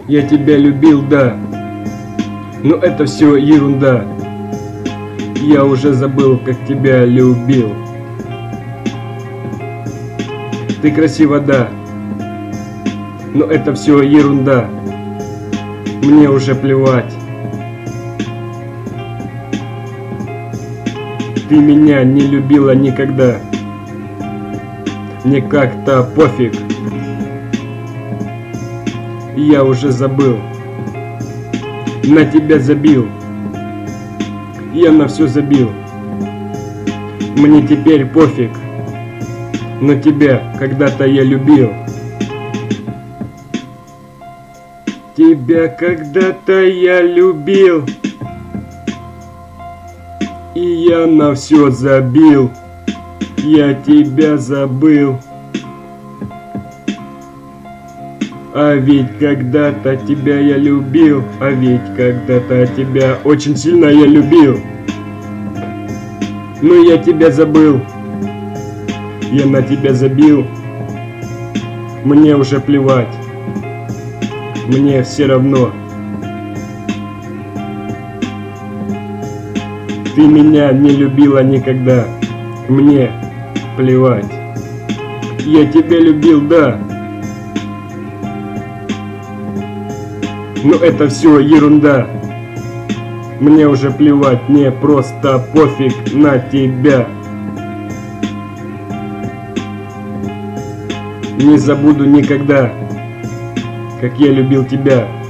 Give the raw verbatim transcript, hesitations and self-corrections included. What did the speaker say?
Я тебя любил, да, но это все ерунда. Я уже забыл, как тебя любил. Ты красива, да, но это все ерунда. Мне уже плевать. Ты меня не любила никогда. Мне как-то пофиг. Я уже забыл. На тебя забил. Я на все забил. Мне теперь пофиг. Но тебя когда-то я любил. Тебя когда-то я любил. И я на все забил. Я тебя забыл. А ведь когда-то тебя я любил. А ведь когда-то тебя очень сильно я любил. Но я тебя забыл. Я на тебя забил. Мне уже плевать. Мне все равно. Ты меня не любила никогда. Мне плевать. Я тебя любил, да. Но это все ерунда. Мне уже плевать, мне просто пофиг на тебя. Не забуду никогда, как я любил тебя.